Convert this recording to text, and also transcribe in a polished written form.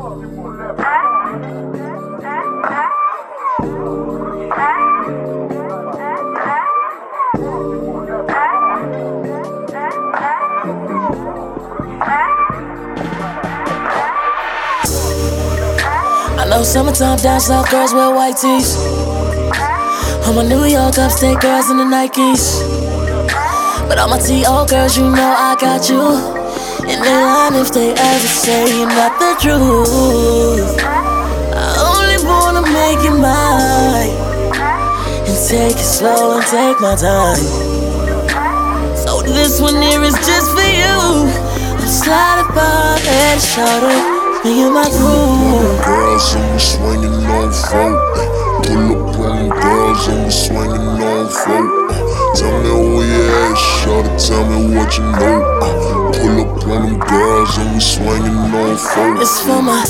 I know summertime down south girls wear white tees. All my New York upstate girls in the Nikes. But all my T.O. girls, you know I got you. And they line if they ever say you're not the truth. I only wanna make it mine and take it slow and take my time. So this one here is just for you. I'm sliding by and shouting. Me and my crew. Girls and we swinging on folk. Pull up on them girls and we swinging on folk. Tell me who you at, shorty, tell me what you know. Pull up on them girls and we swinging on folk. It's for my